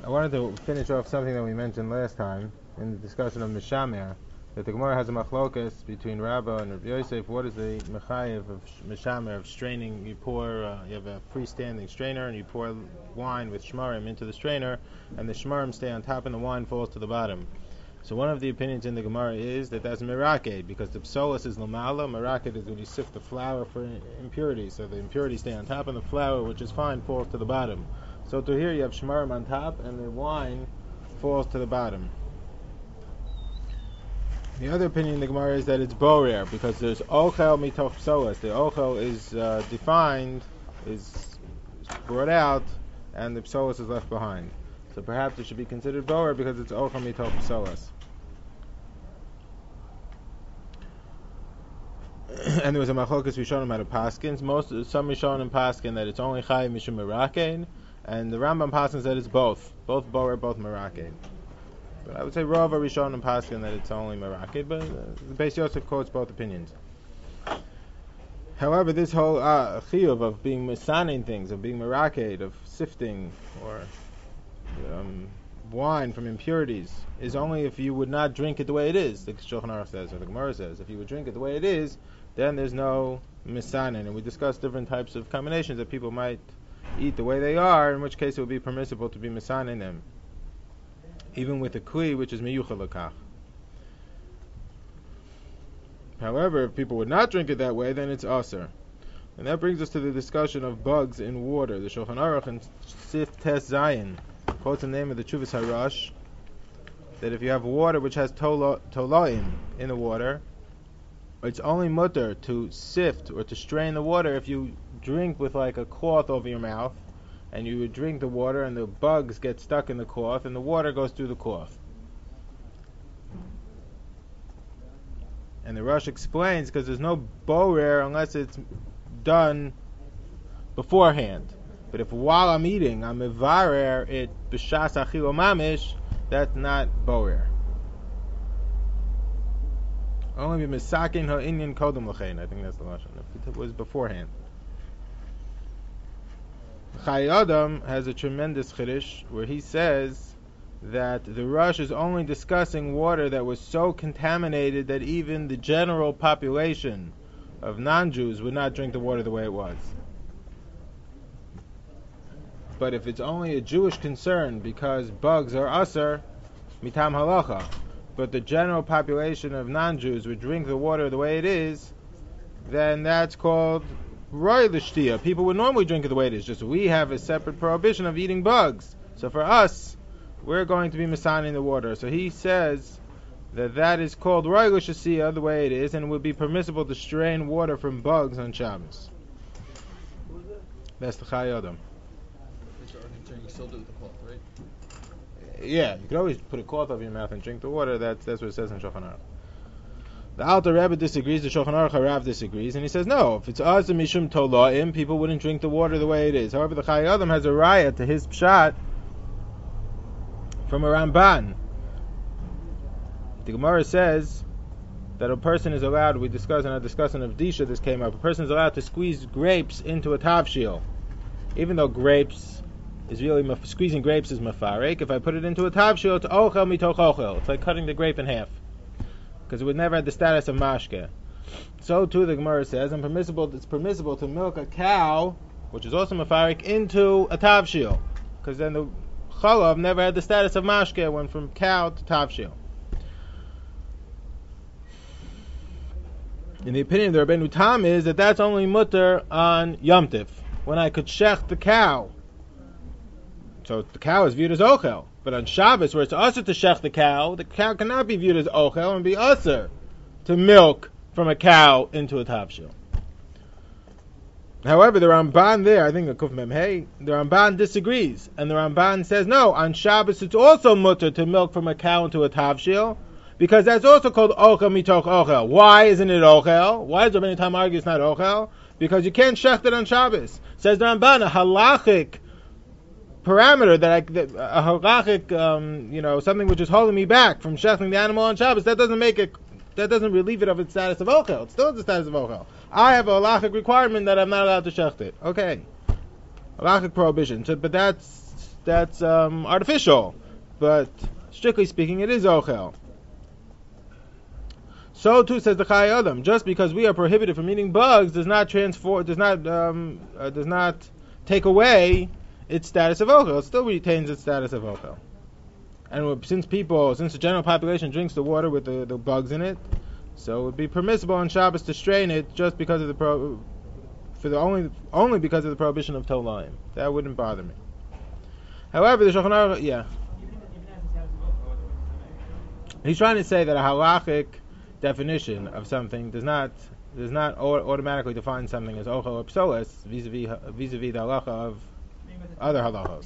I wanted to finish off something that we mentioned last time in the discussion of Mishamer, that the Gemara has a machlokas between Rabbah and Rabbi Yosef. What is the mechayev of Mishamer, of straining? You have a freestanding strainer, and you pour wine with shmarim into the strainer, and the shmarim stay on top and the wine falls to the bottom. So one of the opinions in the Gemara is that that's meraked, because the psolas is lamala. Meraked is when you sift the flour for impurities, so the impurities stay on top, and the flour, which is fine, falls to the bottom. So to here you have shmarim on top, and the wine falls to the bottom. The other opinion in the Gemara is that it's borer, because there's ochel mitoch psolas. The ochel is defined, is brought out, and the psolas is left behind. So perhaps it should be considered borer because it's ochel mitoch psolas. And there was a machlokas Rishonim out of Paskins. Some Rishonim Paskin that it's only chayiv mishum merakein, and the Rambam Paskins that it's both borer, both merakein. But I would say Rav Rishonim Paskin that it's only merakein, but the Beis Yosef quotes both opinions. However, this whole chiyuv of being misanin things, of being merakein, of sifting or wine from impurities, is only if you would not drink it the way it is. The Shulchan Aruch says, or the Gemara says, if you would drink it the way it is, then there's no misanin. And we discussed different types of combinations that people might eat the way they are, in which case it would be permissible to be misanin them, even with a kli which is miyuchal lakach. However, if people would not drink it that way, then it's aser. And that brings us to the discussion of bugs in water. The Shulchan Aruch in Sif Tes Zayin quotes the name of the Chuvas Harash, that if you have water which has tolaim in the water, it's only mutter to sift or to strain the water if you drink with like a cloth over your mouth, and you would drink the water and the bugs get stuck in the cloth and the water goes through the cloth. And the Rosh explains, because there's no borer unless it's done beforehand. But if while I'm eating, I'm mevarer it b'shas achilo mamish, that's not borer. Only b'misakin ha'inyan kodem l'chein. I think that's the lashon. If it was beforehand. Chai Adam has a tremendous chiddush where he says that the Rosh is only discussing water that was so contaminated that even the general population of non-Jews would not drink the water the way it was. But if it's only a Jewish concern because bugs are aser, mitam halacha, but the general population of non-Jews would drink the water the way it is, then that's called roy l'shtia. People would normally drink it the way it is, just we have a separate prohibition of eating bugs. So for us, we're going to be misaning the water. So he says that is called roy l'shtia, the way it is, and it would be permissible to strain water from bugs on Shabbos. That's the Chai Adam. You still do it with the cloth, right? Yeah, you could always put a cloth over your mouth and drink the water. That's what it says in Shulchan Aruch. The Alter Rebbe disagrees. The Shulchan Aruch Harav disagrees, and he says no. If it's azim mishum tolaim, people wouldn't drink the water the way it is. However, the Chai Adam has a raya to his pshat from a Ramban. The Gemara says that a person is allowed. We discussed in our discussion of Disha. This came up. A person is allowed to squeeze grapes into a tavshil, even though grapes is really squeezing grapes is mafarek. If I put it into a tavshil, it's ochel mitoch ochel. It's like cutting the grape in half, because it would never have the status of mashke. So too the Gemara says, it's permissible to milk a cow, which is also mafarek, into a tavshil, because then the chalav never had the status of mashke. It went from cow to tavshil. And the opinion of the Rabbeinu Tam is that that's only mutter on Yom Tif, when I could shech the cow. So the cow is viewed as ochel. But on Shabbos, where it's usher to shech the cow cannot be viewed as ochel and be usher to milk from a cow into a tavshil. However, the Ramban there, I think the Kuf Mem Hey, the Ramban disagrees. And the Ramban says, no, on Shabbos it's also mutter to milk from a cow into a tavshil, because that's also called ochel mitoch ochel. Why isn't it ochel? Why does Rabbeinu Tam argue it's not ochel? Because you can't shech it on Shabbos. Says the Ramban, a halachic parameter a halachic, something which is holding me back from shechting the animal on Shabbos, that doesn't relieve it of its status of ochel. It still has the status of ochel. I have a halachic requirement that I'm not allowed to shecht it. Okay, halachic prohibition. So, but that's artificial, but strictly speaking, it is ochel. So too says the Chai Adam. Just because we are prohibited from eating bugs does not take away its status of ochel. It still retains its status of ochel. And since the general population drinks the water with the bugs in it, so it would be permissible on Shabbos to strain it just because of only because of the prohibition of tolaim. That wouldn't bother me. However, the Shulchan Aruch, he's trying to say that a halachic definition of something does not automatically define something as ochel or psoas vis-a-vis the halacha of other halachos.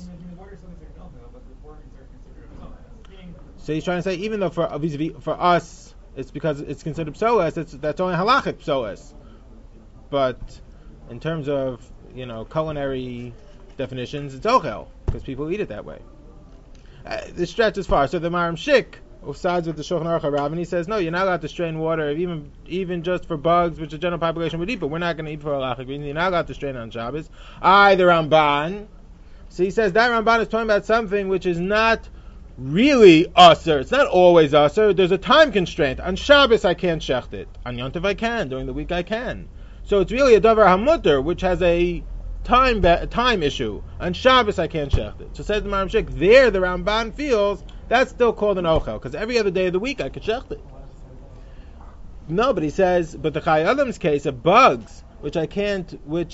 So he's trying to say, even though for us it's because it's considered psoas, that's only halachic psoas, but in terms of culinary definitions, it's ochel because people eat it that way. This stretches far. So the Maram Shik sides with the Shulchan Aruch Rav, and he says, no, you're not allowed to strain water even just for bugs, which the general population would eat, but we're not going to eat for halachic reasons. You're not allowed to strain on Shabbos. The Ramban. So he says that Ramban is talking about something which is not really aser. It's not always aser. There's a time constraint. On Shabbos I can't shecht it. On Yom Tov I can. During the week I can. So it's really a davar hamuter, which has a time issue. On Shabbos I can't shecht it. So says the Maram Shik, there the Ramban feels that's still called an ochel, because every other day of the week I could shecht it. No, but he says, but the Chai Adam's case of bugs, I can't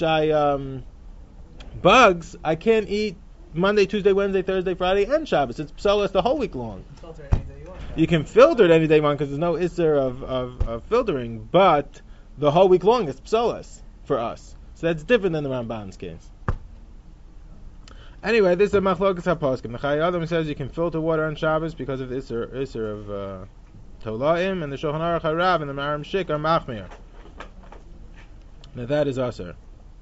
eat Monday, Tuesday, Wednesday, Thursday, Friday, and Shabbos. It's psolas the whole week long. You can filter it any day you want because there's no isser of filtering, but the whole week long is psolas for us. So that's different than the Ramban's case. Anyway, this is a machlokas haposkim. The Chai Adam says you can filter water on Shabbos because of the isser of tolaim, and the Shulchan Aruch Harav and the Maram Shik are machmir. Now that is aser.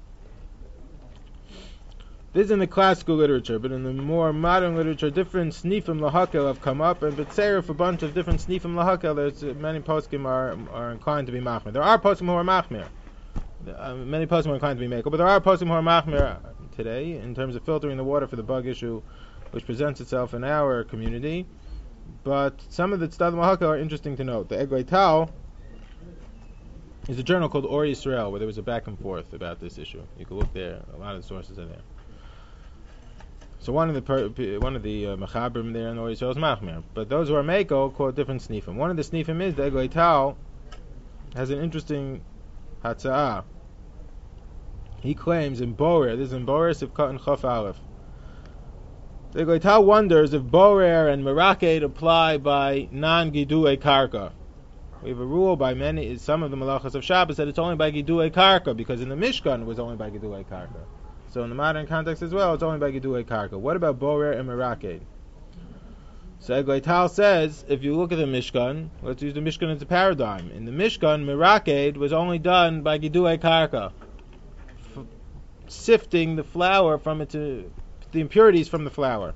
This is in the classical literature, but in the more modern literature, different snifim lahakel have come up, and b'tzeiruf a bunch of different snifim lahakel. There's many poskim are inclined to be machmir. There are poskim who are machmir. Many poskim are inclined to be mekel, but there are poskim who are machmir today in terms of filtering the water for the bug issue, which presents itself in our community. But some of the tzdadim lahakel are interesting to note. The Eglei Tal is a journal called Or Yisrael, where there was a back and forth about this issue. You can look there; a lot of the sources are there. So one of the Mechabrim there in Or Yisrael is Machmir. But those who are Meiko quote different snifim. One of the snifim is the Eglei Tal has an interesting Hatza'ah. He claims in Borer, this is in Borer Sivkot and Chof Aleph, the Eglei Tal wonders if Borer and Meraked apply by non-Gidui Karka. We have a rule by some of the Malachas of Shabbos that it's only by Gidui Karka, because in the Mishkan it was only by Gidui Karka. So in the modern context as well, it's only by Gidui Karka. What about Borer and Meraked? So Eglei Tal says, if you look at the Mishkan, let's use the Mishkan as a paradigm. In the Mishkan, Meraked was only done by Gidui Karka, sifting the flour from it the impurities from the flour.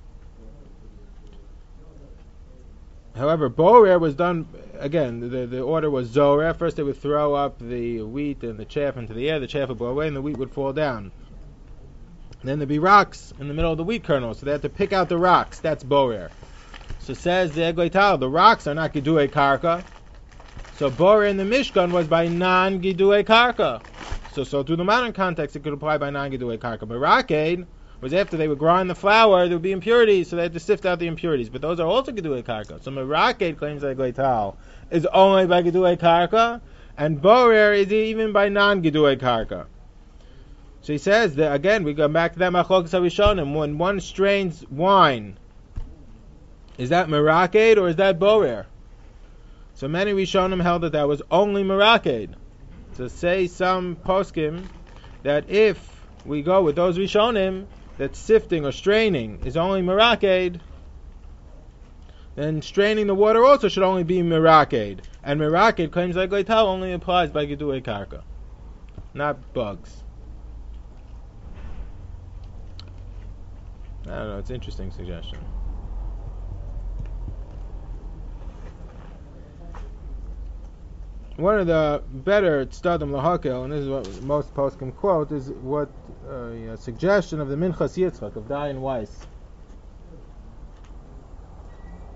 However, Borer was done, again, the order was Zorer. First they would throw up the wheat and the chaff into the air, the chaff would blow away and the wheat would fall down. Then there'd be rocks in the middle of the wheat kernel, so they had to pick out the rocks. That's Borer. So says the Eglei Tal, the rocks are not Gidui Karka. So Borer in the Mishkan was by non-Gidui Karka. So to the modern context, it could apply by non-Gidui Karka. Meraked was after they would grind the flour, there would be impurities, so they had to sift out the impurities. But those are also Gidui Karka. So Meraked claims that Eglei Tal is only by Gidui Karka, and Borer is even by non-Gidui Karka. So he says that again, we go back to that Machlokas HaRishonim. When one strains wine, is that Meraked or is that Borer? So many Rishonim held that was only Meraked. So say some poskim that if we go with those Rishonim, that sifting or straining is only Meraked, then straining the water also should only be Meraked. And Meraked claims that Eglei Tal only applies by Gidui Karka, not bugs. I don't know, it's an interesting suggestion. One of the better tzdadim lahakel, and this is what most poskim quote, is what a suggestion of the Minchas Yitzchak of Dayan Weiss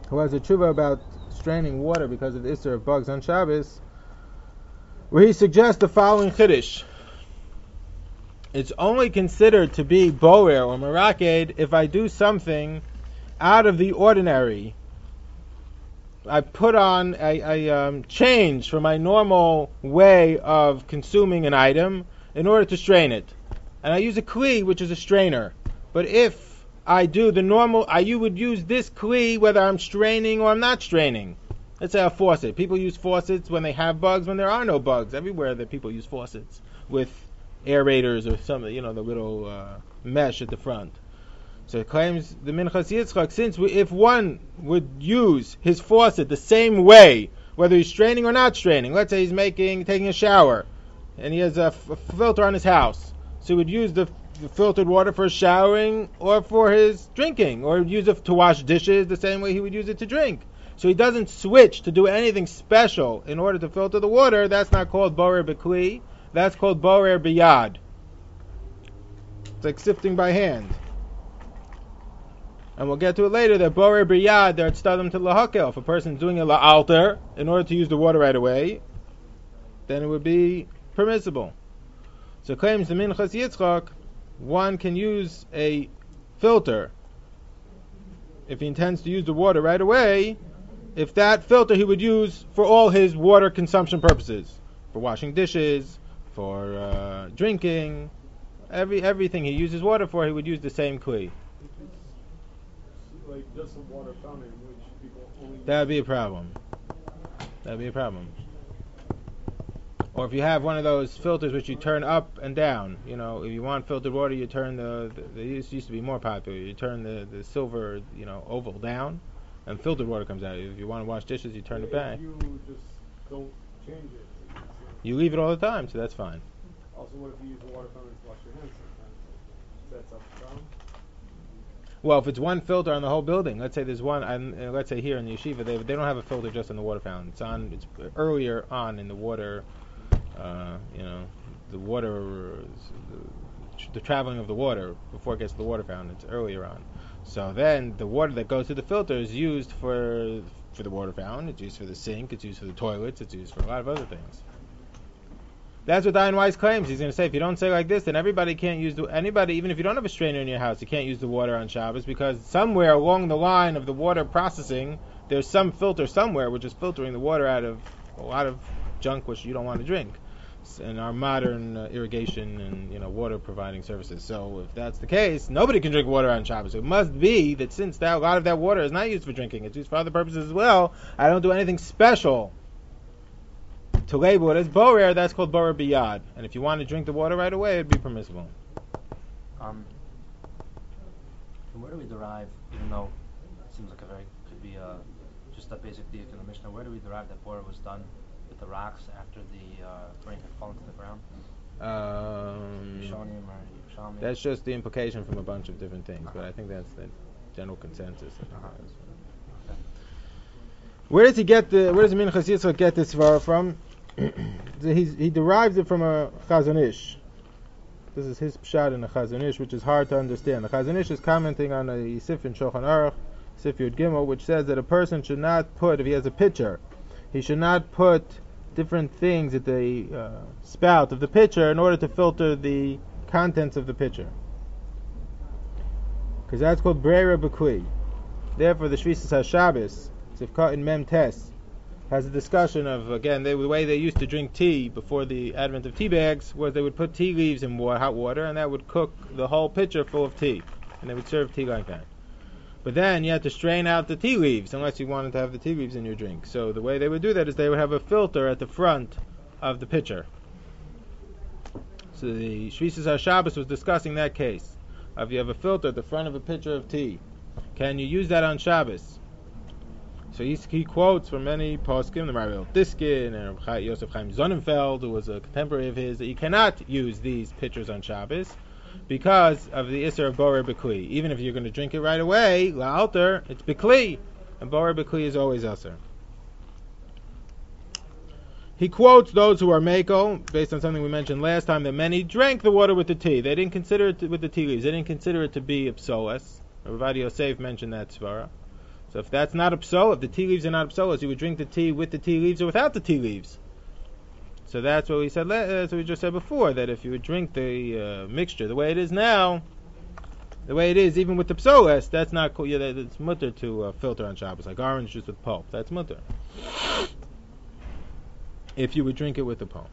who has a tshuva about straining water because of the issur of bugs on Shabbos, where he suggests the following chiddush. It's only considered to be borer or meraked if I do something out of the ordinary. I put on a change from my normal way of consuming an item in order to strain it. And I use a kli, which is a strainer. But if I do the normal, you would use this kli whether I'm straining or I'm not straining. Let's say a faucet. People use faucets when they have bugs, when there are no bugs. Everywhere that people use faucets with aerators or something, the little mesh at the front. So it claims the Minchas Yitzchak, since if one would use his faucet the same way, whether he's straining or not straining, let's say he's taking a shower, and he has a filter on his house, so he would use the filtered water for showering or for his drinking, or use it to wash dishes the same way he would use it to drink. So he doesn't switch to do anything special in order to filter the water. That's not called borer b'kli. That's called borer b'yad. It's like sifting by hand. And we'll get to it later that borer b'yad, they're tzaddim to lahakel. If a person's doing a la'alter in order to use the water right away, then it would be permissible. So claims the Minchas Yitzchak, one can use a filter if he intends to use the water right away, if that filter he would use for all his water consumption purposes, for washing dishes, for drinking, everything he uses water for, he would use the same kli. Like just a water fountain, which people only. That would be a problem. Or if you have one of those filters which you turn up and down, if you want filtered water, you turn they used to be more popular. You turn the silver, oval down, and filtered water comes out. If you want to wash dishes, you turn it back. You just don't change it. You leave it all the time, so that's fine. Also, what if you use the water fountain to wash your hands sometimes? That's up to problem. Well, if it's one filter on the whole building, let's say there's one, let's say here in the yeshiva, they don't have a filter just on the water fountain. It's earlier on in the water, the water, the traveling of the water before it gets to the water fountain. It's earlier on. So then the water that goes through the filter is used for the water fountain. It's used for the sink. It's used for the toilets. It's used for a lot of other things. That's what Dayan Weiss claims. He's going to say, if you don't say like this, then everybody can't use anybody, even if you don't have a strainer in your house, you can't use the water on Shabbos, because somewhere along the line of the water processing, there's some filter somewhere which is filtering the water out of a lot of junk which you don't want to drink in our modern irrigation and water providing services. So if that's the case, nobody can drink water on Shabbos. So it must be that since a lot of that water is not used for drinking, it's used for other purposes as well, I don't do anything special to label it as borer. That's called borer biyad. And if you want to drink the water right away, it'd be permissible. From where do we derive, even though it seems like could be just a basic diak in the Mishnah, where do we derive that borer was done with the rocks after the rain had fallen to the ground? That's just the implication from a bunch of different things, but I think that's the general consensus. Where does the Minchas Yitzchak get this svara from? He derives it from a Chazon Ish. This is his pshat in the Chazon Ish, which is hard to understand. The Chazon Ish is commenting on a Sif in Shulchan Aruch, Sif Yud Gimel, which says that a person should not put, if he has a pitcher, he should not put different things at the spout of the pitcher in order to filter the contents of the pitcher, because that's called Breira B'Kli. Therefore, the Shvisas HaShabbos, Sifkat in Mem Tes, has a discussion of, again, the way they used to drink tea before the advent of tea bags was they would put tea leaves in hot water, and that would cook the whole pitcher full of tea, and they would serve tea like that. But then you had to strain out the tea leaves unless you wanted to have the tea leaves in your drink. So the way they would do that is they would have a filter at the front of the pitcher. So the Shvisas HaShabbos was discussing that case. If you have a filter at the front of a pitcher of tea, can you use that on Shabbos? So he quotes from many poskim, the Maharil Diskin and Yosef Chaim Sonnenfeld, who was a contemporary of his, that you cannot use these pitchers on Shabbos because of the Isser of Borer B'Kli. Even if you're going to drink it right away, La'alter, it's B'Kli, and Borer B'Kli is always Isser. He quotes those who are Mako, based on something we mentioned last time, that many drank the water with the tea. They didn't consider it with the tea leaves. They didn't consider it to be Psolas. Rabbi Yosef mentioned that svara. So if that's not a psola, if the tea leaves are not a psola, you would drink the tea with the tea leaves or without the tea leaves. So that's what we said. That's what we just said before. That if you would drink the mixture the way it is now, the way it is, even with the psolas, that's not cool. Yeah, it's mutter to filter on Shabbos, like orange juice with pulp. That's mutter. If you would drink it with the pulp.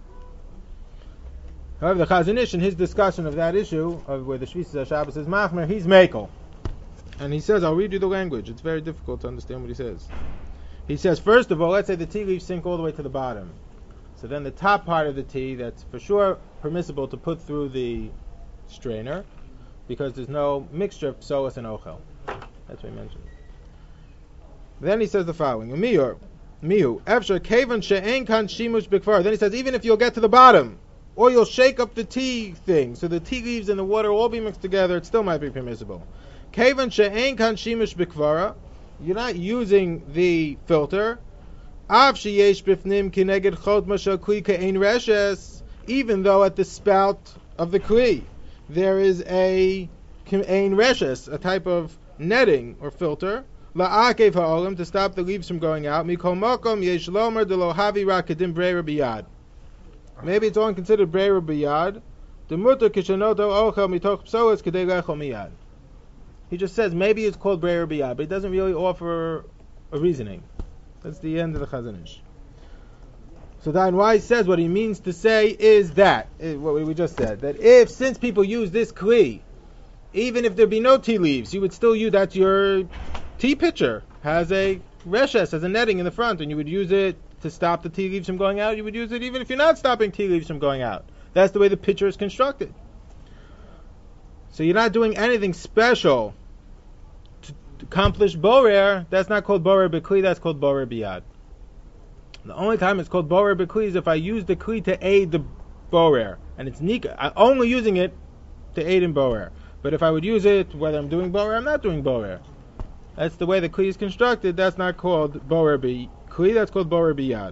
However, the Chazon Ish, in his discussion of that issue, of where the Shvisas Shabbos is machmer, he's mekel. And he says, I'll read you the language. It's very difficult to understand what he says. He says, first of all, let's say the tea leaves sink all the way to the bottom. So then the top part of the tea, that's for sure permissible to put through the strainer, because there's no mixture of psoas and ochel. That's what he mentioned. Then he says the following: Mihu, efshar kevan she'en kan shimush b'kvar. Then he says, even if you'll get to the bottom, or you'll shake up the tea thing, so the tea leaves and the water will all be mixed together, it still might be permissible. Kevan she'en kan shimush b'kvara. You're not using the filter. Av sheyesh b'fnim kineged chod mashal kli ke'ein reshes. Even though at the spout of the kli there is a ke'ein reshes, a type of netting or filter. La'akev ha'olam, to stop the leaves from going out. Mikol makom yesh lomer de lo havi ra kedim breira biyad. Maybe it's only considered breira biyad. Demuter kishanoto ochel mitoch psoas kedei lechol miyad. He just says maybe it's called breira biyad, but he doesn't really offer a reasoning. That's the end of the Chazon Ish. So Dayan Weiss says what he means to say is that, what we just said, that if, since people use this kli, even if there be no tea leaves, you would still use, that your tea pitcher has a reshes, has a netting in the front, and you would use it to stop the tea leaves from going out. You would use it even if you're not stopping tea leaves from going out. That's the way the pitcher is constructed. So you're not doing anything special to accomplish borer. That's not called borer b'kli, that's called borer biyad. The only time it's called borer b'kli is if I use the kli to aid the borer, and it's nika. I'm only using it to aid in borer. But if I would use it, whether I'm doing borer, I'm not doing borer. That's the way the kli is constructed. That's not called borer b'kli, that's called borer biyad.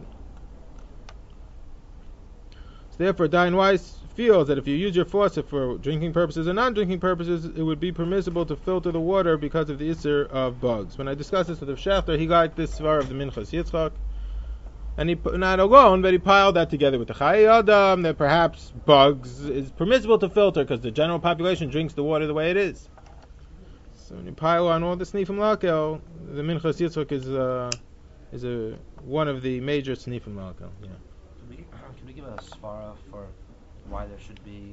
So therefore, Dayan Weiss feels that if you use your faucet for drinking purposes and non-drinking purposes, it would be permissible to filter the water because of the issur of bugs. When I discussed this with the Shafter, he liked this svar of the Minchas Yitzchak, and he not alone, but he piled that together with the Chayei Adam, that perhaps bugs is permissible to filter because the general population drinks the water the way it is. So when you pile on all the snifim lakel, the Minchas Yitzchak is one of the major snifim lakel. Yeah. Can we give a svara for why there should be?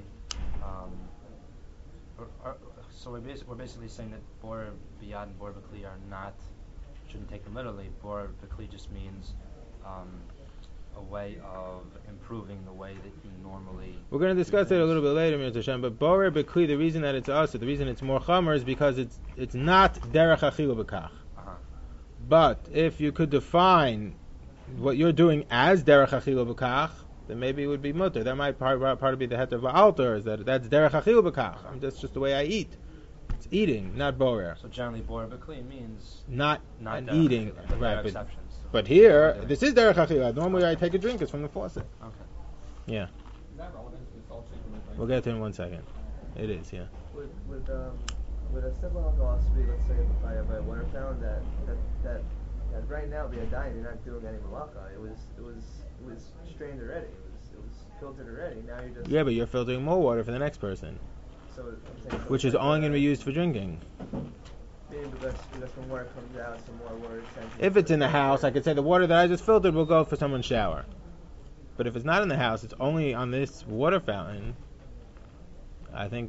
So we're basically saying that bor biyad and bor b'kli shouldn't take them literally. Bor b'kli just means a way of improving the way that you normally. We're going to discuss it a little bit later, Mir Hashem. But borer b'kli, the reason that it's usher, the reason it's more chamer is because it's not derech achilu b'kach. But if you could define what you're doing as derech achilu b'kach, then maybe it would be mutter. That might part of be the heter of altar, is that's derech achilu b'kach. That's just the way I eat. It's eating, not borer. So generally, borer b'kli means not eating, right? Exceptions. But here, this is derech achilah. Normally, I take a drink. It's from the faucet. Okay. Yeah. Is that relevant to the salt shaker? We'll get to it in 1 second. It is, yeah. With a simple philosophy, let's say by water fountain, that right now be a dime, you're not doing any malacha. It was strained already. It was filtered already. Now you're just. Yeah, but you're filtering more water for the next person, So I'm saying, which is only going to be used for drinking. Maybe because when water comes out, some more water is sent. If it's in the house, I could say the water that I just filtered will go for someone's shower. But if it's not in the house, it's only on this water fountain. I think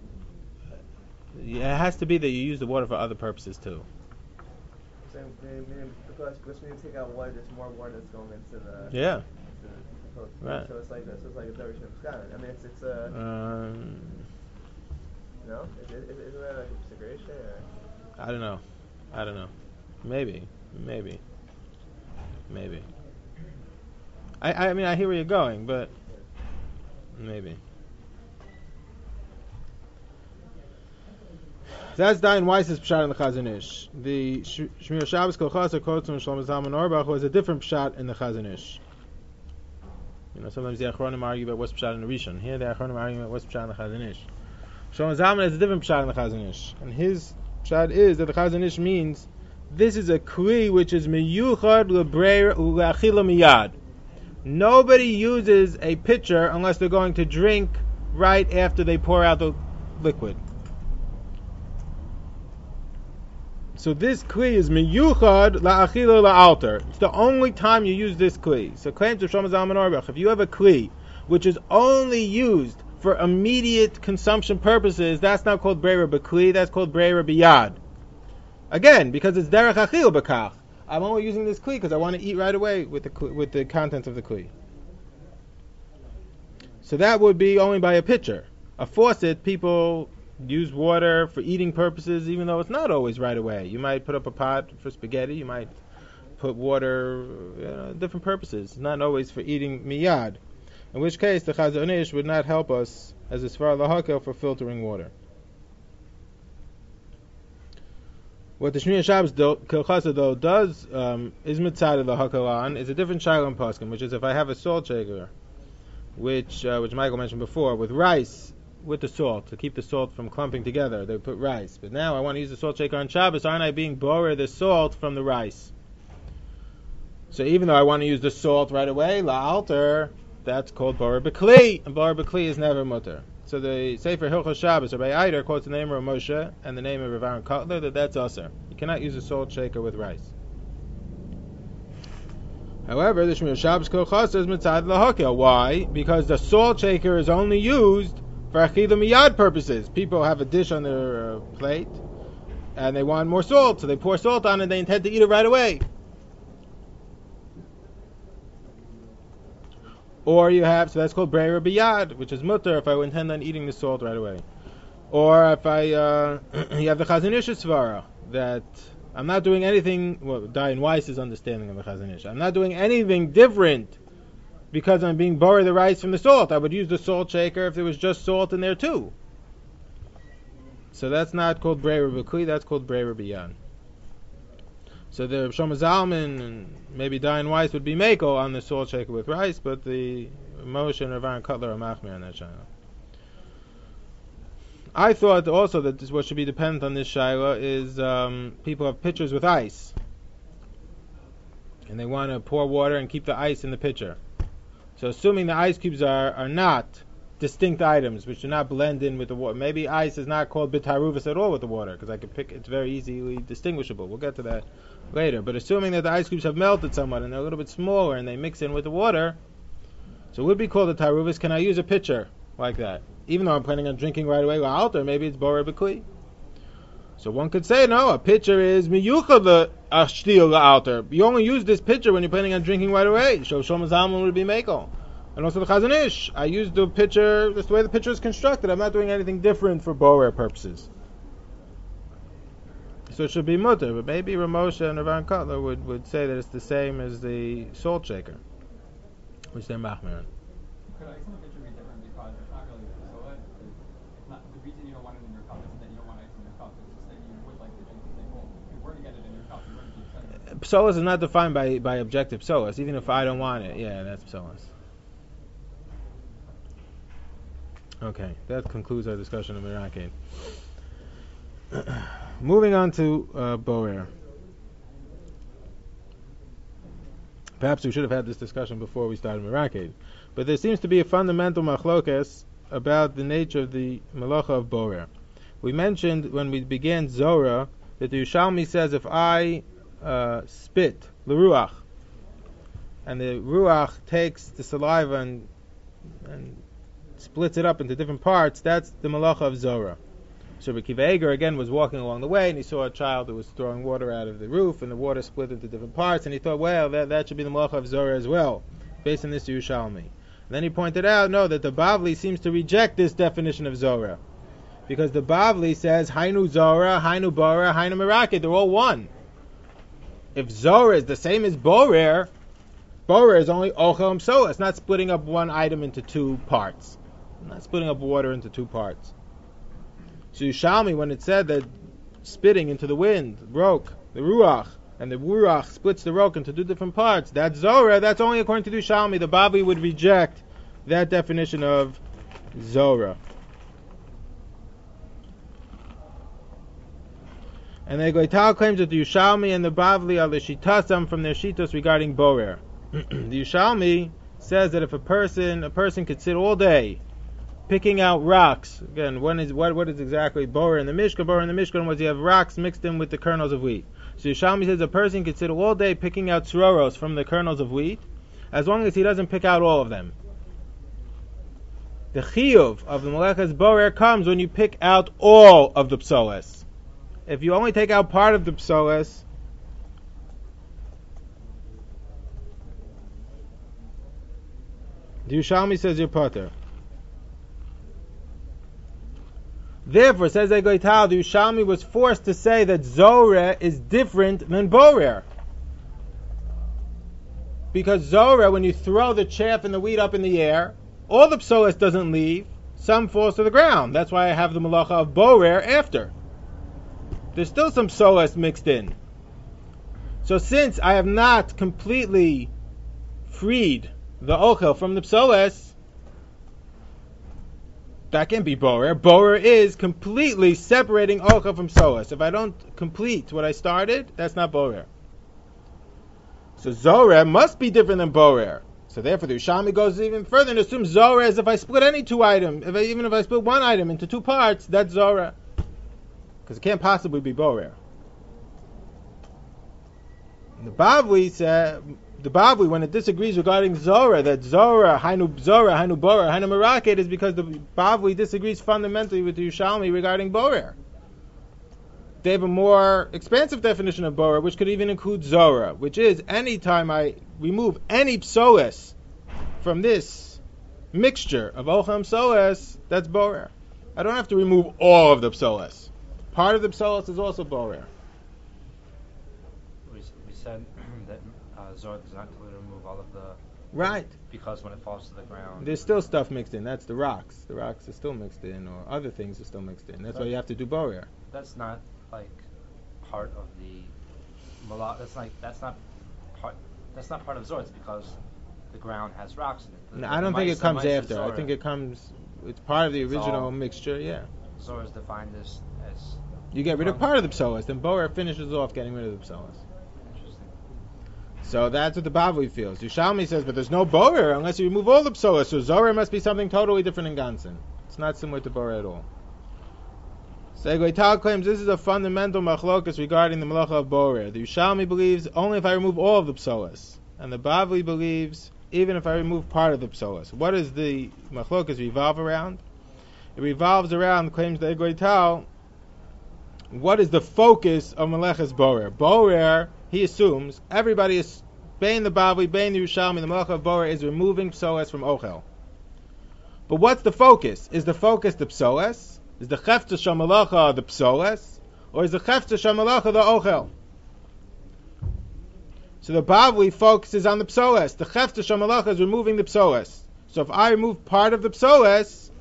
it has to be that you use the water for other purposes too. So because when you take out water, there's more water that's going into the. Yeah. Right. So it's like this. It's like a Dervish Skyline. I mean, it's a. No, isn't that like a segregation? I don't know. Maybe. I mean, I hear where you're going, but maybe. That's Dayan Weiss's pshat in the Chazon Ish. The Shmir Shabbos Kolchasa quotes from Shlomo Zalman Auerbach was a different pshat in the Chazon Ish. Sometimes the Achronim argue about what's pshat in the Rishon. Here the Achronim argue about what's pshat in the Chazon Ish. Shlomo Zalman has a different pshat in the Chazon Ish, and his pshat is that the Chazon Ish means this is a kli which is miyuchad l'achila miyad. Nobody uses a pitcher unless they're going to drink right after they pour out the liquid. So this kli is miyuchad la'achila la'alter. It's the only time you use this kli. So claims of Shlomo Zalman Auerbach, if you have a kli which is only used for immediate consumption purposes, that's not called breira b'kli, that's called breira b'yad. Again, because it's derech achil b'kach. I'm only using this kli because I want to eat right away with the contents of the kli. So that would be only by a pitcher. A faucet, people use water for eating purposes, even though it's not always right away. You might put up a pot for spaghetti, you might put water, different purposes. It's not always for eating miyad. In which case, the Chazon Ish would not help us as a svar lahakel for filtering water. What the Shmiyah Shabbos Kilchasa though does is mitzad the hakel on is a different shaila paskin, which is if I have a salt shaker, which Michael mentioned before, with rice with the salt to keep the salt from clumping together, they put rice. But now I want to use the salt shaker on Shabbos. Aren't I being borer the salt from the rice? So even though I want to use the salt right away, la'alter, that's called borer b'kli, and borer b'kli is never mutter. So the Sefer Hilchos Shabbos, Rabbi Eider quotes the name of Moshe and the name of Rav Aaron Kotler that's usher. You cannot use a salt shaker with rice. However, the Shmiyah Shabbos Kilchasa is mitzad lahakel. Why? Because the salt shaker is only used for achila miyad purposes. People have a dish on their plate and they want more salt, so they pour salt on it and they intend to eat it right away. Or you have, so that's called breira biyad, which is mutter if I intend on eating the salt right away. Or if I, you have the Chazon Ish svara, that I'm not doing anything, well, Dayan Weiss's understanding of the Chazon Ish. I'm not doing anything different because I'm being borer the rice from the salt. I would use the salt shaker if there was just salt in there too. So that's not called breira b'kli, that's called breira biyad. So the Shlomo Zalman and maybe Dayan Weiss would be meko on the salt shaker with rice, but the Moshe and Rav Aaron Kotler are machmir on that shaila. I thought also that what should be dependent on this shaila is people have pitchers with ice, and they want to pour water and keep the ice in the pitcher. So assuming the ice cubes are not distinct items, which do not blend in with the water, maybe ice is not called bitaruvus at all with the water, because I could pick, it's very easily distinguishable. We'll get to that later. But assuming that the ice cubes have melted somewhat and they're a little bit smaller and they mix in with the water, so it would be called a taruvus. Can I use a pitcher like that? Even though I'm planning on drinking right away, or maybe it's borer b'kli. So one could say, no, a pitcher is miyuchad l'ashtil la'alter. You only use this pitcher when you're planning on drinking right away. So Shlomo Zalman would be mekel. And also the Chazon Ish, I use the pitcher, that's the way the pitcher is constructed. I'm not doing anything different for borer purposes. So it should be mutter, but maybe Ramosha and Rav Aaron Kotler would say that it's the same as the salt shaker, which they're machmir. Could ice in the pitcher be different because it's not really soda? It's not the reason you don't want it in your cup isn't that you don't want ice in your cup. It's just that you would like to drink something cold. If you were to get it in your cup, you wouldn't be upset. Psolas is not defined by objective psolas. Even if I don't want it, yeah, that's psolas. Okay, that concludes our discussion of Mirakid. Moving on to borer. Perhaps we should have had this discussion before we started Mirakid. But there seems to be a fundamental machlokes about the nature of the malacha of borer. We mentioned when we began Zorah that the Yerushalmi says if I spit l'ruach, and the ruach takes the saliva and splits it up into different parts, that's the malacha of Zorah. So Rabbi Akiva Eiger again was walking along the way and he saw a child who was throwing water out of the roof and the water split into different parts, and he thought, well, that should be the malacha of Zorah as well, based on this Yerushalmi. And then he pointed out, no, that the Bavli seems to reject this definition of Zorah, because the Bavli says Hainu Zorah, Hainu Borer, Hainu Mirakid, they're all one. If Zorah is the same as Borer, Borer is only Ochel Msoa. It's not splitting up one item into two parts. I'm not splitting up water into two parts. So Yerushalmi, when it said that spitting into the wind broke the Ruach, and the Ruach splits the Roch into two different parts, that's Zorah, that's only according to the Yerushalmi. The Bavli would reject that definition of Zorah. And the Goital claims that the Yushalmi and the Bavli are the Shitasam from their Shitas regarding Borer. The Yushalmi says that if a person could sit all day picking out rocks. Again, what is exactly Borer in the Mishkan? Borer in the Mishkan was you have rocks mixed in with the kernels of wheat. So Yushalmi says a person could sit all day picking out tzroros from the kernels of wheat, as long as he doesn't pick out all of them. The chiyuv of the Meleches Borer comes when you pick out all of the psoles. If you only take out part of the psoles, the Yushalmi says you're potter. Therefore, says Egoital, the Yushalmi was forced to say that Zoreh is different than Borer. Because Zoreh, when you throw the chaff and the wheat up in the air, all the psoles doesn't leave, some falls to the ground. That's why I have the malacha of Borer after. There's still some psoles mixed in. So since I have not completely freed the ochel from the psoles, that can't be Borer. Borer is completely separating ochel from psoles. If I don't complete what I started, that's not Borer. So Zoreh must be different than Borer. So therefore the Yushalmi goes even further and assumes Zoreh is if I split any two items, even if I split one item into two parts, that's Zoreh. Because it can't possibly be Borer. The Bavli, when it disagrees regarding Zorah, that Zorah, Hainu Borer, Hainu Meraket, is because the Bavli disagrees fundamentally with the Yushalmi regarding Borer. They have a more expansive definition of Borer, which could even include Zorah, which is any time I remove any psoles from this mixture of Ochel psoles, that's Borer. I don't have to remove all of the psoles. Part of the psoles is also Borer. We said that Zorah does not totally remove all of the... Right. Because when it falls to the ground... There's still stuff mixed in. That's the rocks. The rocks are still mixed in, or other things are still mixed in. That's why you have to do Borer. That's not like part of the that's not part of Zorah. It's because the ground has rocks in it. No, I don't think it comes after. I think it's part of the original mixture, yeah. Zorah is defined as you get rid of part of the psoles, then Borer finishes off getting rid of the psoles. Interesting. So that's what the Bavli feels. Yushalmi says, but there's no Borer unless you remove all the psoles, so Zorah must be something totally different in Gansen. It's not similar to Borer at all. So Egoital claims this is a fundamental machlokas regarding the malacha of Borer. The Yushalmi believes only if I remove all of the psoles, and the Bavli believes even if I remove part of the psoles. What does the machlokas revolve around? It revolves around, claims the Egoital, what is the focus of Meleches Borer? Borer, he assumes, everybody is Bein the Bavli, Bein the Yushalmi, the malacha of Borer is removing psoles from Ochel. But what's the focus? Is the focus the psoles? Is the chefta shamalacha the psoles? Or is the chefta shamalacha the ochel? So the Bavli focuses on the psoles. The chefta shamalacha is removing the psoles. So if I remove part of the psoles,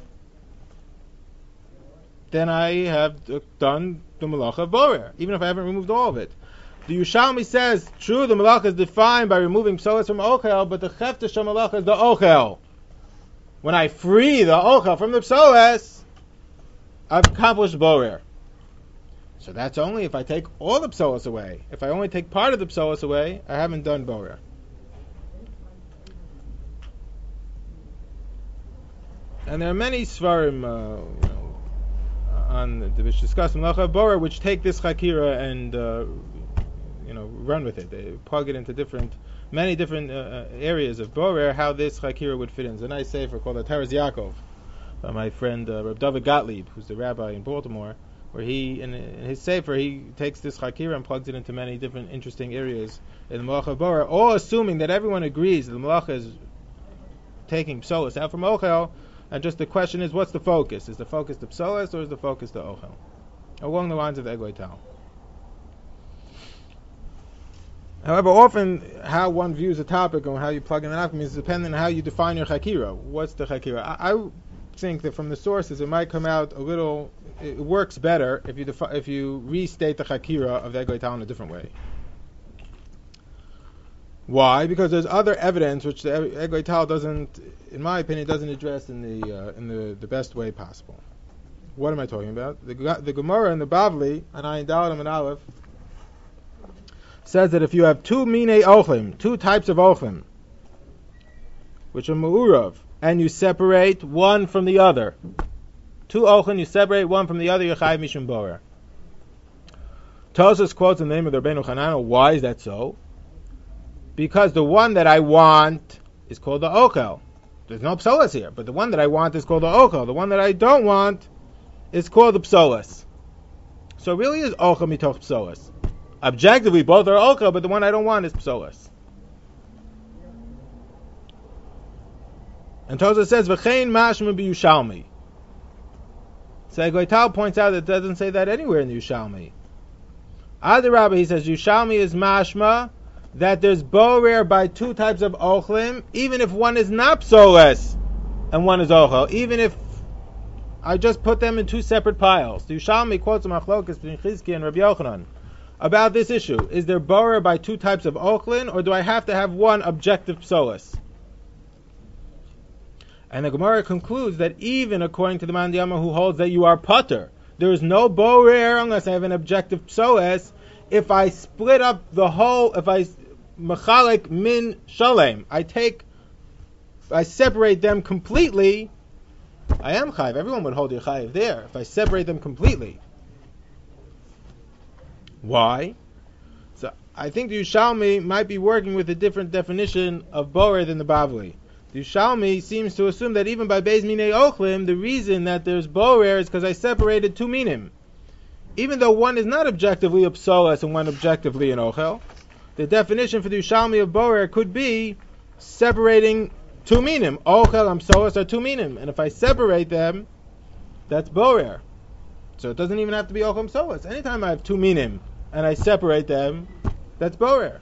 then I have done the malacha of Borer, even if I haven't removed all of it. The Yushalmi says, true, the malacha is defined by removing psoles from ochel, but the chefta shamalacha is the ochel. When I free the ochel from the psoles, I've accomplished Borer. So that's only if I take all the psoles away. If I only take part of the psoles away, I haven't done Borer. And there are many svarim which discuss Malacha of Borer, which take this chakira and run with it. They plug it into many different areas of Borer, how this chakira would fit in. There's a nice sefer called the Teres Yaakov by my friend Reb David Gottlieb, who's the rabbi in Baltimore, where he, in his sefer, he takes this chakira and plugs it into many different interesting areas in the Malacha of Borer, all assuming that everyone agrees that the Malacha is taking psolos out from Ochel, and just the question is, what's the focus? Is the focus the psolos, or is the focus the Ochel? Along the lines of the Egoital. However, often how one views a topic and how you plug in the nafka is dependent on how you define your chakira. What's the chakira? I think that from the sources it might come out a little. It works better if you restate the chakira of the Egoital in a different way. Why? Because there's other evidence which the Egoital doesn't, in my opinion, doesn't address in the best way possible. What am I talking about? The Gemara in the Bavli, and Ayin Dalet and Aleph, says that if you have two minei ochlim, two types of ochlim, which are ma'urav, and you separate one from the other, two ochlim, you separate one from the other, you're chayiv mishum borer. Tosfos quotes in the name of the Rabbeinu Hananel. Why is that so? Because the one that I want is called the ochel. There's no psolas here, but the one that I want is called the ochel. The one that I don't want is called the psolas. So it really is ochel mitoch psolas. Objectively, both are ochel, but the one I don't want is psolas. And Tosfos says, "V'chein mashma b'Yushalmi." So Goital points out that it doesn't say that anywhere in the Yushalmi. Adarabba, he says, Yushalmi is mashma that there's borer by two types of ochlim, even if one is not psolas and one is ochel, even if I just put them in two separate piles. The Yushalmi quotes a machlokas between Chizki and Rabbi Yochanan about this issue. Is there borer by two types of ochlin, or do I have to have one objective psolas? And the Gemara concludes that even according to the Man Diyama who holds that you are putter, there is no borer unless I have an objective psoas. If I split up the whole, if I mechalek min shalem, I separate them completely, I am chayiv. Everyone would hold your chayiv there if I separate them completely. Why? So I think the Yushalmi might be working with a different definition of borer than the Bavli. The Yushalmi seems to assume that even by Beis Minei Ochlim, the reason that there's borer is because I separated two minim. Even though one is not objectively a psolas and one objectively an ochel, the definition for the Yushalmi of borer could be separating two minim. Ochel and psolas are two minim, and if I separate them, that's borer. So it doesn't even have to be ochel and psolas. Anytime I have two minim and I separate them, that's borer.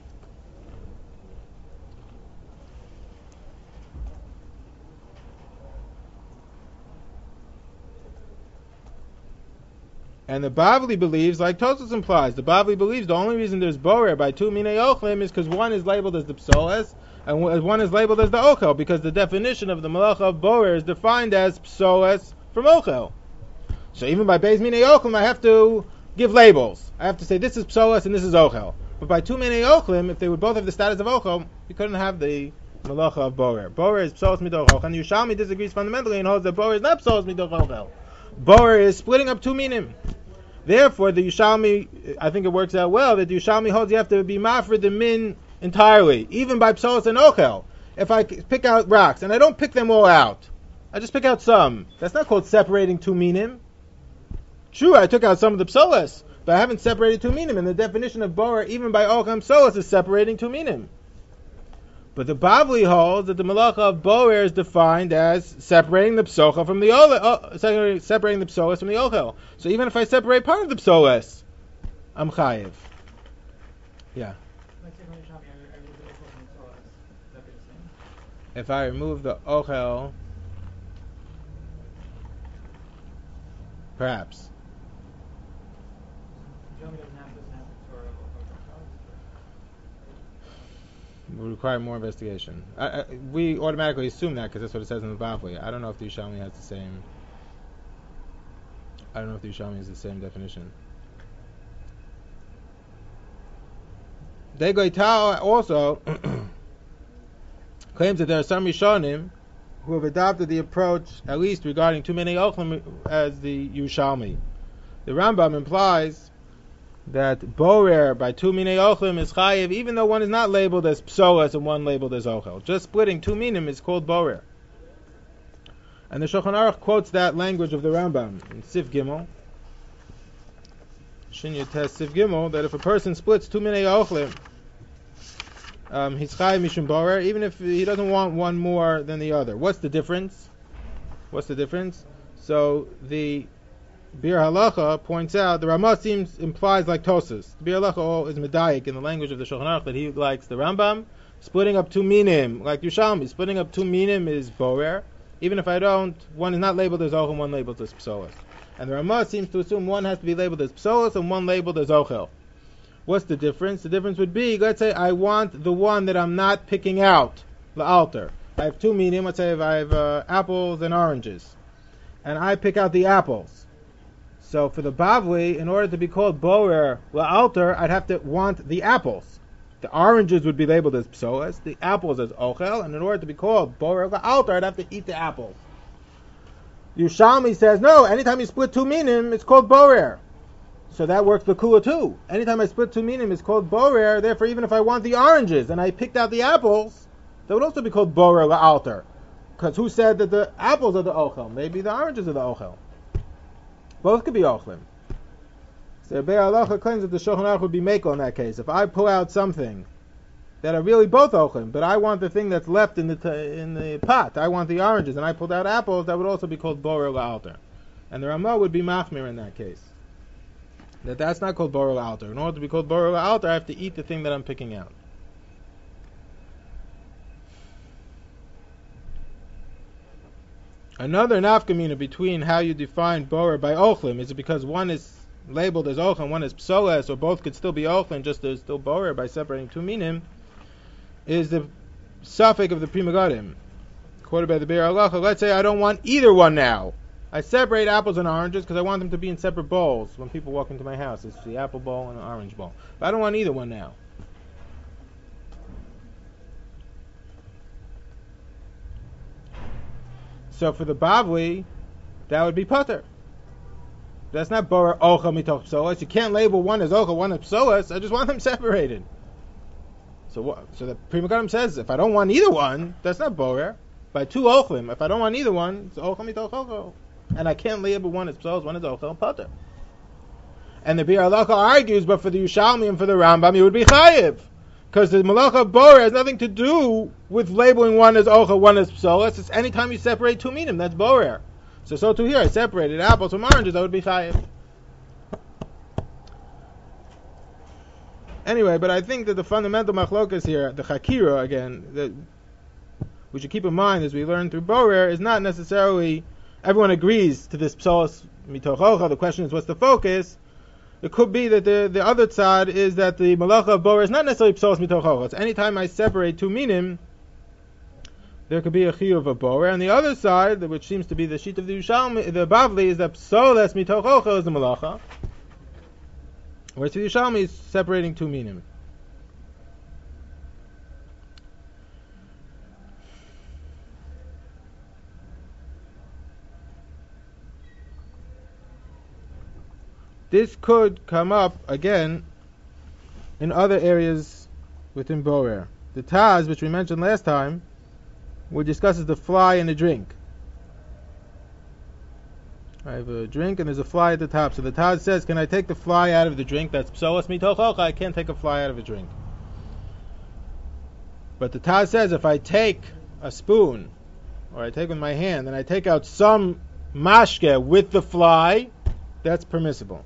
And the Bavli believes, like Tosfos implies, the Bavli believes the only reason there's borer by two minei ochlim is because one is labeled as the psolas and one is labeled as the ochel, because the definition of the malacha of borer is defined as psolas from ochel. So even by Beis Minei Ochlim, I have to give labels. I have to say this is psolas and this is ochel. But by two minei ochlim, if they would both have the status of ochel, you couldn't have the malacha of borer. Borer is psolas midoch ochel, and Yushalmi disagrees fundamentally and holds that borer is not psolas midoch ochel. Borer is splitting up two minim. Therefore, the Yushalmi, I think it works out well, that the Yushalmi holds you have to be mafred the min entirely, even by psolas and ochel. If I pick out rocks, and I don't pick them all out, I just pick out some, that's not called separating two minim. True, I took out some of the psolas, but I haven't separated two minim, and the definition of borer, even by ochel and psolas, is separating two minim. But the Bavli holds that the malacha of borer is defined as separating the psocha from the ochel, separating the psolas from the ochel. So even if I separate part of the psolas, I'm chayiv. Yeah. If I remove the ochel, perhaps. Would require more investigation. We automatically assume that because that's what it says in the Bavli. I don't know if the Yushalmi has the same. I don't know if the Yushalmi has the same definition. Degoital also claims that there are some Rishonim who have adopted the approach, at least regarding two minei ochlim, as the Yushalmi. The Rambam implies that borer by two minei ochlim is chayiv, even though one is not labeled as psolas and one labeled as ochel. Just splitting two minim is called borer. And the Shulchan Aruch quotes that language of the Rambam in Sif Gimel, Shinya Tes Sif Gimel, that if a person splits two minei ochlim, he's chayiv mishum borer, even if he doesn't want one more than the other. What's the difference? So the Bir Halacha points out, the Ramah implies like Tosfos. Bir Halacha is medayik in the language of the Shulchan Aruch that he likes the Rambam. Splitting up two minim, like Yushalmi, splitting up two minim is borer. Even if I don't, one is not labeled as ochel, one labeled as psolas. And the Ramah seems to assume one has to be labeled as psolas and one labeled as ochel. What's the difference? The difference would be, let's say I want the one that I'm not picking out, the altar. I have two minim, let's say if I have apples and oranges. And I pick out the apples. So for the Bavli, in order to be called Borer La'alter, I'd have to want the apples. The oranges would be labeled as Psoas, the apples as Ochel, and in order to be called Borer La'alter, I'd have to eat the apples. Yerushalmi says, no, anytime you split two minim, it's called Borer. So that works the Kula too. Anytime I split two minim, it's called Borer, therefore even if I want the oranges and I picked out the apples, that would also be called Borer La'alter. Because who said that the apples are the Ochel? Maybe the oranges are the Ochel. Both could be Ochlim. So Be'er Halacha claims that the Shulchan Aruch would be Mekel in that case. If I pull out something that are really both Ochlim, but I want the thing that's left in the pot, I want the oranges, and I pulled out apples, that would also be called Borer La'alter. And the Ramah would be Machmir in that case. That's not called Borer La'alter. In order to be called Borer La'alter, I have to eat the thing that I'm picking out. Another nafkamina between how you define Borer by Ochlim, is it because one is labeled as Ochlim, one is Psoles, or both could still be Ochlim, just there's still Borer by separating two minim, is the suffix of the Pri Megadim. Quoted by the Be'er Halacha, let's say I don't want either one now. I separate apples and oranges because I want them to be in separate bowls when people walk into my house. It's the apple bowl and the orange bowl. But I don't want either one now. So for the Bavli, that would be Pater. That's not Borer Ochel Mitoch Psoas. You can't label one as Ochel, one as Psoas. I just want them separated. So the Pri Megadim says, if I don't want either one, that's not Borer. By two Ochlim, if I don't want either one, it's Ochel Mitoch Ochel. And I can't label one as Psoas, one as Ochel, Pater. And the Be'er Halacha argues, but for the Yerushalmi and for the Rambam, it would be Chayiv. Because the Malacha Borer has nothing to do with labeling one as Ochel, one as Psoas. It's any time you separate two minim, that's Borer. So too here, I separated apples from oranges, that would be Chayiv. Anyway, but I think that the fundamental machlokas here, the Chakira, again, that we should keep in mind as we learn through Borer, is not necessarily everyone agrees to this Psoas Mitoch Ochel. The question is, what's the focus? It could be that the other tzad is that the malacha of Borer is not necessarily Psoas Mitoch Ochel. It's anytime I separate two minim, there could be a chiyuv of Borer. And the other side, which seems to be the sheet of the Yerushalmi, the Bavli, is that Psoas Mitoch Ochel is the malacha, whereas the Yerushalmi is separating two minim. This could come up again in other areas within Borer. The Taz, which we mentioned last time, we discusses the fly in the drink. I have a drink and there's a fly at the top. So the Taz says, can I take the fly out of the drink? That's Psoas Mitoch Ochel. I can't take a fly out of a drink. But the Taz says, if I take a spoon, or I take with my hand, and I take out some mashke with the fly, that's permissible.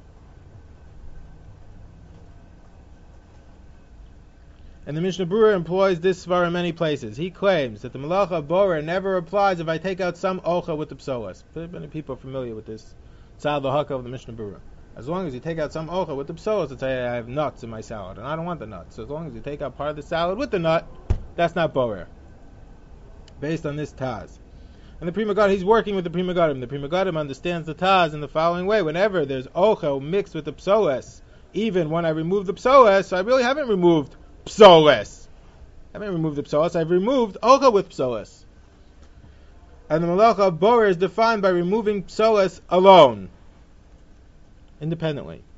And the Mishnah Berurah employs this svar in many places. He claims that the malacha of Borer never applies if I take out some ocha with the psoas. Many people are familiar with this tzad l'haka of the Mishnah Berurah. As long as you take out some ocha with the psoas, let's say I have nuts in my salad, and I don't want the nuts. So as long as you take out part of the salad with the nut, that's not Borer. Based on this Taz. And the Pri Megadim, he's working with the Pri Megadim. The Pri Megadim understands the Taz in the following way. Whenever there's ocha mixed with the psoas, even when I remove the psoas, I really haven't removed psoas. I haven't removed the psoas, I've removed ocha with psoas. And the malacha of Borer is defined by removing psoas alone, independently.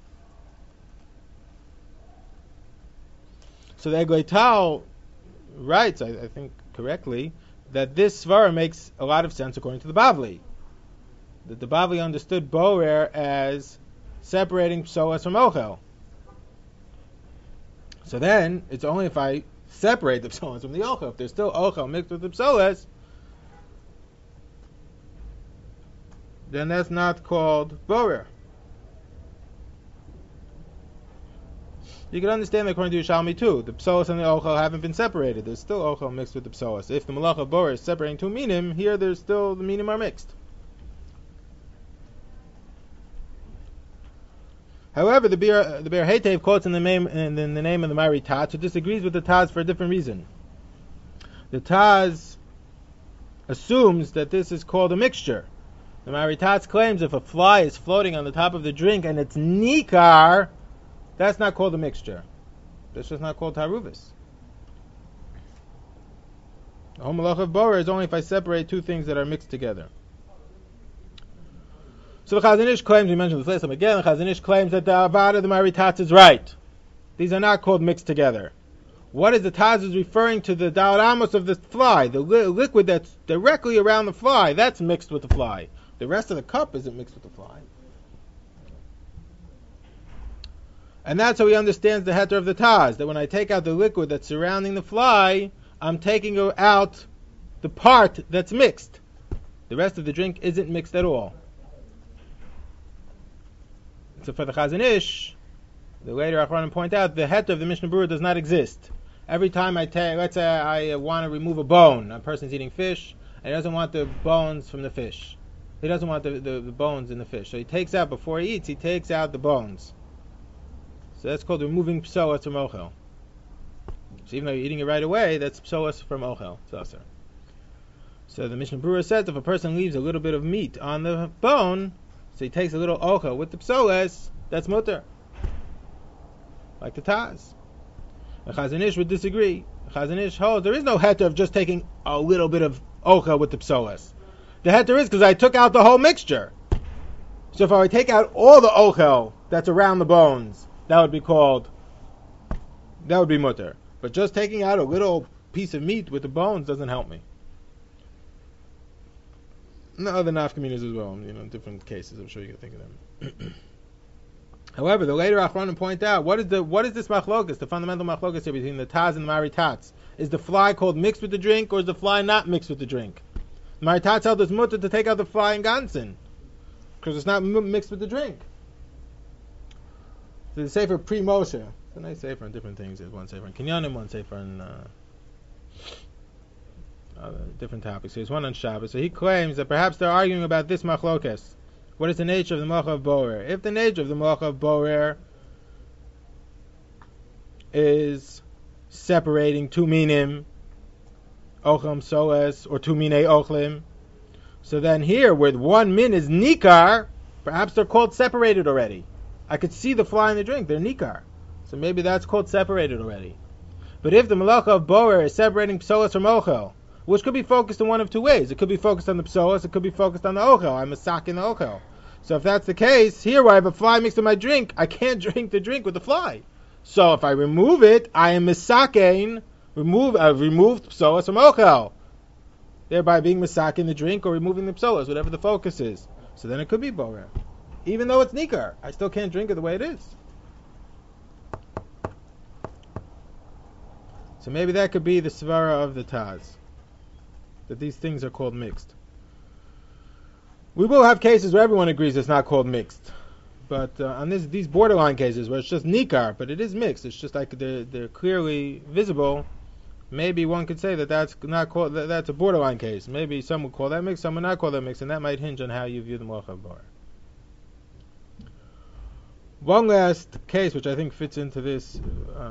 So the Eglei Tal writes, I think correctly, that this svara makes a lot of sense according to the Bavli. That the Bavli understood Borer as separating psoas from ochel. So then, it's only if I separate the psoas from the ochel. If there's still ochel mixed with the psoas, then that's not called Borer. You can understand that according to Yerushalmi too. The psoas and the ochel haven't been separated. There's still ochel mixed with the psoas. If the malacha of Borer is separating two minim, here there's still the minim are mixed. However, the Be'er Heitev quotes in the name of the Mari Taz, who disagrees with the Taz for a different reason. The Taz assumes that this is called a mixture. The Maritatz claims if a fly is floating on the top of the drink and it's nikar, that's not called a mixture. That's just not called taruvis. The whole malach of borer is only if I separate two things that are mixed together. So the Chazon Ish claims, we mentioned this last time again, the Chazon Ish claims that the avad of the Maritatz is right. These are not called mixed together. What is the Taz is referring to the Daled Amos of the fly, the liquid that's directly around the fly, that's mixed with the fly. The rest of the cup isn't mixed with the fly. And that's how he understands the heter of the Taz, that when I take out the liquid that's surrounding the fly, I'm taking out the part that's mixed. The rest of the drink isn't mixed at all. So for the Chazon Ish, the later Achronim point out, the heter of the Mishnah Berurah does not exist. Every time I take, let's say I want to remove a bone, a person's eating fish, and he doesn't want the bones from the fish. He doesn't want the bones in the fish. So he takes out, before he eats, he takes out the bones. So that's called removing psoas from ochel. So even though you're eating it right away, that's psoas from ochel. So the Mishnah Berurah says if a person leaves a little bit of meat on the bone, so he takes a little ochel with the psoas, that's mutter. Like the Taz. The Chazon Ish would disagree. The Chazon Ish holds there is no heter of just taking a little bit of ochel with the psoas. The heter is because I took out the whole mixture. So if I would take out all the ochel that's around the bones, that would be mutter. But just taking out a little piece of meat with the bones doesn't help me. And the other nafkaminas as well, different cases. I'm sure you can think of them. However, the later Achronim point out, what is this machlokas, the fundamental machlokas here between the Taz and the Maritatz? Is the fly called mixed with the drink, or is the fly not mixed with the drink? The Maritatz held us mutter to take out the fly in Gansen, because it's not mixed with the drink. So the Sefer pre-Moshe, it's a nice Sefer on different things. There's one Sefer on Kinyanim, one Sefer on different topics. So there's one on Shabbos. So he claims that perhaps they're arguing about this machlokas. What is the nature of the Malacha of Borer? If the nature of the Malacha of Borer is separating two minim, ochlam soes, or two minei ochlim, so then here, where one min is nikar, perhaps they're called separated already. I could see the fly in the drink, they're nikar. So maybe that's called separated already. But if the Malacha of Borer is separating psoas from ochel, which could be focused in one of two ways. It could be focused on the psoas, it could be focused on the ochel. I'm a sak in the ochel. So if that's the case, here where I have a fly mixed in my drink, I can't drink the drink with the fly. So if I remove it, I am misakein, I've removed psoas from ochel. Thereby being misakein the drink or removing the psoas, whatever the focus is. So then it could be borer. Even though it's nikar, I still can't drink it the way it is. So maybe that could be the svara of the Taz, that these things are called mixed. We will have cases where everyone agrees it's not called mixed. But on these borderline cases where it's just nikar, but it is mixed, it's just like they're clearly visible, maybe one could say that that's not called, that's a borderline case. Maybe some would call that mixed, some would not call that mixed, and that might hinge on how you view the Malacha of Borer. One last case which I think fits into this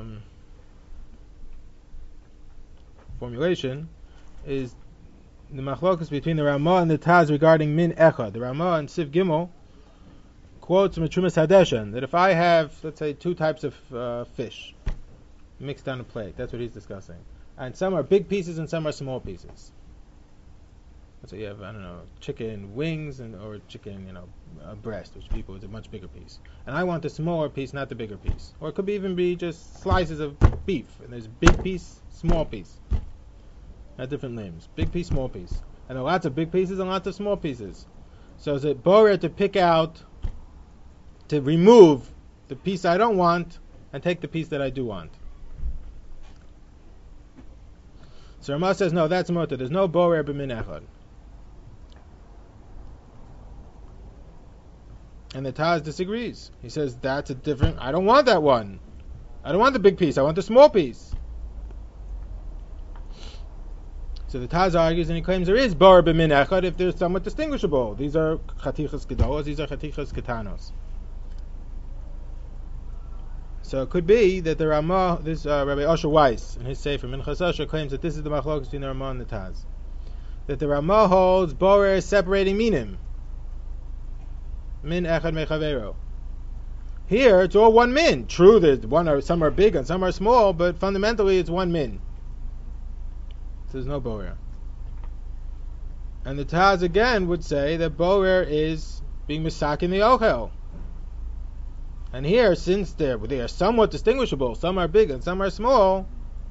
formulation is the machlokas between the Ramah and the Taz regarding min echad. The Ramah in Siv Gimel quotes from Trumas Hadeshan that if I have, let's say, two types of fish mixed on a plate, that's what he's discussing, and some are big pieces and some are small pieces. So you have, chicken wings or chicken, breast, which people is a much bigger piece. And I want the smaller piece, not the bigger piece. Or it could even be just slices of beef, and there's big piece, small piece. Have different names. Big piece, small piece. And there are lots of big pieces and lots of small pieces. So is it borer to pick out, to remove the piece I don't want and take the piece that I do want? So Ramah says, no, that's mutter. There's no borer b'min echad. And the Taz disagrees. He says, that's a different, I don't want that one. I don't want the big piece, I want the small piece. So the Taz argues and he claims there is borer b'min echad if they're somewhat distinguishable. These are chatichas gedolos, these are chatichas ketanos. So it could be that the Ramah, this Rabbi Osher Weiss, in his Sefer Minchas Osher, claims that this is the machlokas between the Ramah and the Taz. That the Ramah holds borer separating minim. Min echad mechavero. Here, it's all one min. True, some are big and some are small, but fundamentally it's one min. So there's no borer. And the Taz again would say that borer is being misak in the ochel. And here, since they are somewhat distinguishable, some are big and some are small,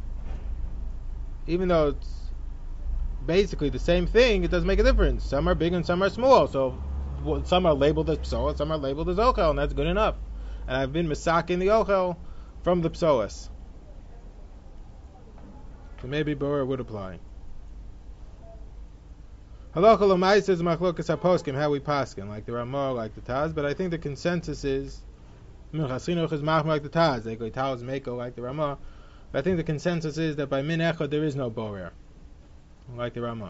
even though it's basically the same thing, it doesn't make a difference. Some are big and some are small. So some are labeled as psoas, some are labeled as ochel, and that's good enough. And I've been misak in the ochel from the psoas. So maybe borer would apply. Halacha l'maisa is machlokas haposkim, how we paskin, like the Ramah, like the Taz, but I think the consensus is Minchas Chinuch is machmir like the Taz, they go Taz Meiko like the Ramah, but I think the consensus is that by min echad there is no borer, like the Ramah.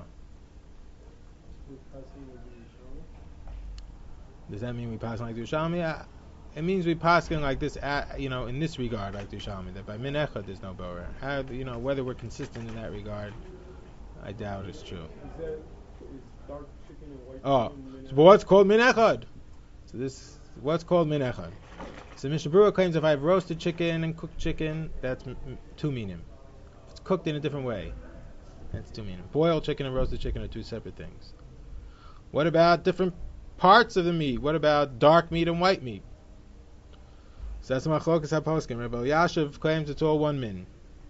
Does that mean we pass like the Yerushalmi? It means we paskin like this, in this regard, like the Yerushalmi, that by min echad there's no borer. Whether we're consistent in that regard, I doubt it's true. Is dark chicken and white chicken? So what's called min echad? So what's called min echad? So Mishnah Berurah claims if I have roasted chicken and cooked chicken, that's two minim. If it's cooked in a different way, that's two minim. Boiled chicken and roasted chicken are two separate things. What about different parts of the meat? What about dark meat and white meat? So that's machlokas haposkim. Rabbi Elyashiv claims it's all one min.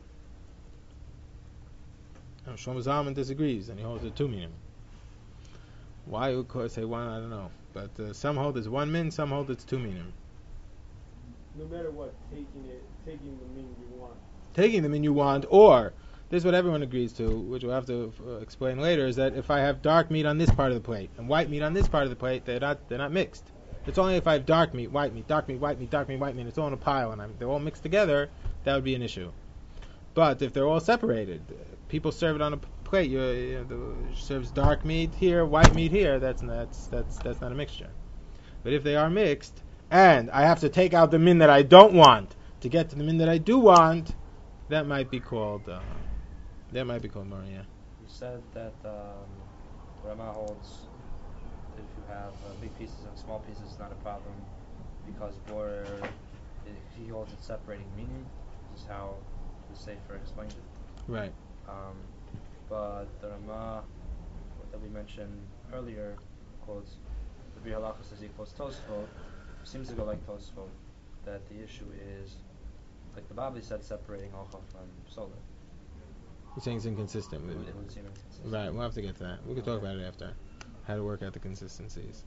Shlomo Zalman disagrees, and he holds it two minim. Why you could say one, I don't know. But some hold it's one min, some hold it's two minim. No matter what, taking the min you want. Taking the min you want, or this is what everyone agrees to, which we'll have to explain later, is that if I have dark meat on this part of the plate and white meat on this part of the plate, they're not mixed. It's only if I have dark meat, white meat, dark meat, white meat, dark meat, white meat, it's all in a pile and they're all mixed together, that would be an issue. But if they're all separated, people serve it on a plate. Serves dark meat here, white meat here. That's not a mixture. But if they are mixed, and I have to take out the min that I don't want to get to the min that I do want, that might be called Maria. You said that Rama holds that if you have big pieces and small pieces, it's not a problem because he holds it separating meaning. This is how the Sefer explains it. Right. But the Rama that we mentioned earlier quotes the Bri Halacha says he quotes Tosfot, seems to go like Tosfot, that the issue is like the Babli said, separating Ochel from Solar. He's saying it's inconsistent with it. Right, we'll have to get to that. We can talk about it after. How to work out the consistencies.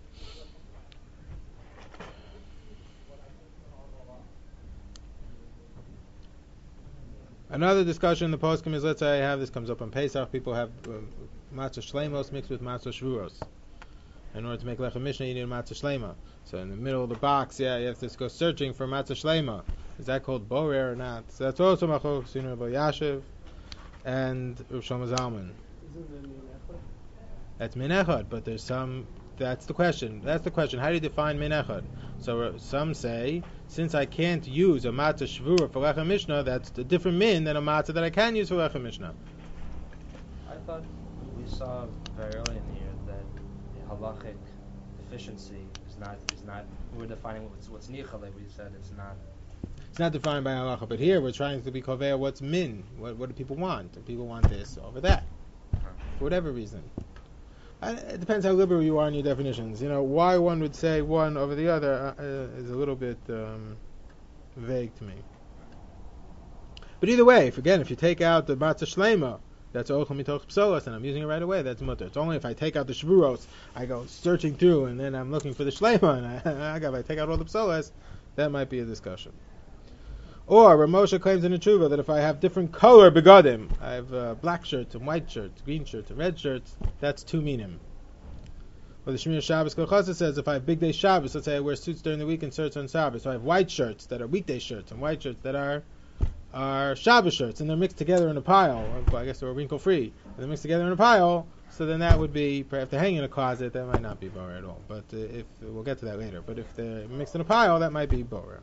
Another discussion in the poskim is, let's say I have this comes up on Pesach, people have matzah shleimos mixed with matzah shvuros. In order to make lechem mishnah, you need a matzah shleima. So in the middle of the box, you have to go searching for matzah shleima. Is that called borer or not? So that's also machlokas between Rabbi Elyashiv and Rav Shlomo Zalman. Isn't that min echad? That's min echad, but there's some. That's the question. How do you define min echad? So some say, since I can't use a matzah shvura for lechem mishnah, that's a different min than a matzah that I can use for lechem mishnah. I thought we saw very early in the year that the halachic deficiency is not. We're defining what's nichale. We said it's not. It's not defined by halacha, but here we're trying to be koveya what's min. What do people want? Do people want this over that? For whatever reason. It depends how liberal you are in your definitions. Why one would say one over the other is a little bit vague to me. But either way, if you take out the matzah shleima, that's ochel mitoch psolos, and I'm using it right away, that's mutter. It's only if I take out the shvuros, I go searching through, and then I'm looking for the shleima, and if I take out all the psolos, that might be a discussion. Or Ramosha claims in the Tshuva that if I have different color begadim, I have black shirts and white shirts, green shirts and red shirts, that's two minim. Or the Shemir Shabbos Kolchasa says if I have big day Shabbos, let's say I wear suits during the week and shirts on Shabbos, so I have white shirts that are weekday shirts and white shirts that are Shabbos shirts, and they're mixed together in a pile. Well, I guess they're wrinkle free. And they're mixed together in a pile, so then that would be, if they hang in a closet, that might not be borer at all. But if we'll get to that later. But if they're mixed in a pile, that might be borer.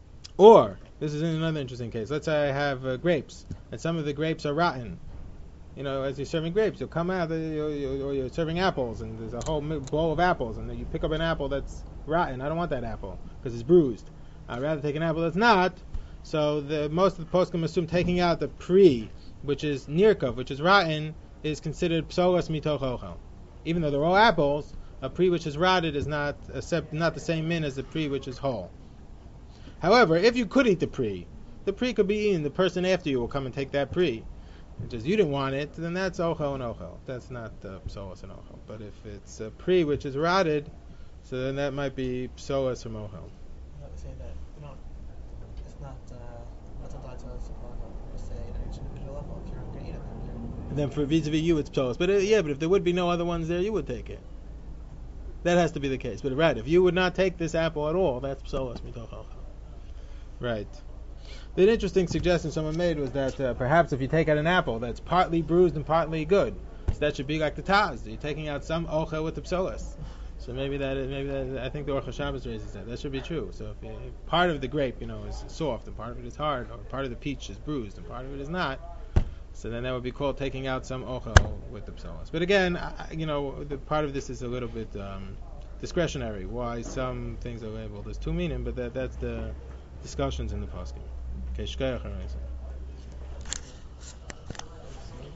Or, this is another interesting case. Let's say I have grapes, and some of the grapes are rotten. as you're serving grapes, you'll come out, or you're serving apples, and there's a whole bowl of apples, and then you pick up an apple that's rotten. I don't want that apple because it's bruised. I'd rather take an apple that's not. So most of the poskim assume taking out the pri, which is nirkov, which is rotten, is considered psolas mitoch ochel. Even though they're all apples, a pri which is rotted is not the same min as the pri which is whole. However, if you could eat the pri could be eaten. The person after you will come and take that pri. Just you didn't want it, then that's ochel and ochel. That's not psolas and ochel. But if it's a pri which is rotted, so then that might be psolas from ochel. Say that it's not applied to us. Just say at each individual level. If you're going to eat it, And then for vis-a-vis you, it's psolas. But if there would be no other ones there, you would take it. That has to be the case. But right, if you would not take this apple at all, that's psolas mitoch ochel. Right. The interesting suggestion someone made was that perhaps if you take out an apple that's partly bruised and partly good, so that should be like the taz. You're taking out some ochel with the psolas. So maybe that I think the Orcha Shabbos raises that. That should be true. So if part of the grape, is soft and part of it is hard, or part of the peach is bruised and part of it is not, so then that would be called taking out some ochel with the psolas. But again, the part of this is a little bit discretionary. Why some things are labeled as two meaning, but that's the discussions in the poskim. Okay, shkoyach.